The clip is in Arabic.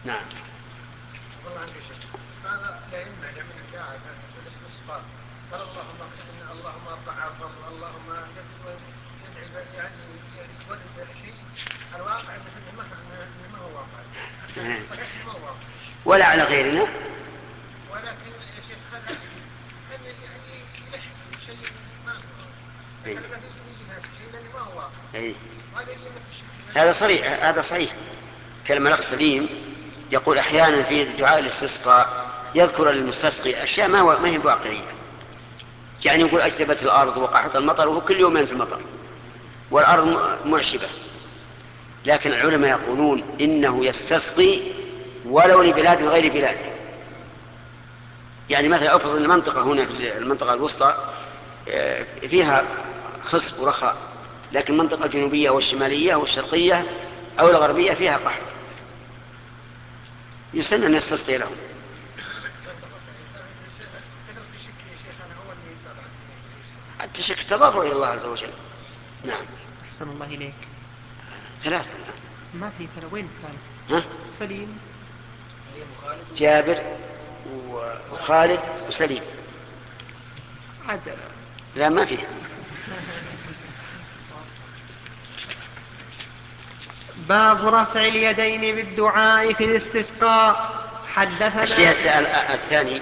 نعم. والله عندي شيء. هذا الأئمة لمن دعا في الاستسقاء قال اللهم ارفع الفضل، اللهم يدعي يعني يورد شيء. الواقع انه ما هو واقع. صحيح انه ما هو واقع. ولا على غيرنا. ولكن يا شيخ هذا كان يعني يلح شيء ما إيه. مثلا ما في يجي نفس الشيء لانه ما هو واقع. إيه. وهذا يمثل الشرك. هذا صريح، هذا صحيح. كلمة الأخ سليم يقول أحيانا في دعاء الاستسقاء يذكر للمستسقي أشياء ما هي واقعية. يعني يقول أجدبت الأرض وقحط المطر، وهو كل يوم ينزل مطر والأرض معشبة. لكن العلماء يقولون إنه يستسقي ولو لبلاد غير بلاده. يعني مثلا أفرض المنطقة هنا في المنطقة الوسطى فيها خصب ورخاء، لكن المنطقة الجنوبية والشمالية والشرقية أو الغربية فيها قحط، يسن أن يستسقي لهم. كثرة الشك يا شيخ أنا هو اللي يسأل عني. التشك تضرع إلى الله عز وجل. نعم. أحسن الله إليك. ثلاثة الآن. ما في ثلاثة، وين الثالث؟ ها؟ سليم. سليم وخالد. جابر وخالد وسليم. عدل. لا ما فيه. باب رفع اليدين بالدعاء في الاستسقاء. حدثنا الشيء الثاني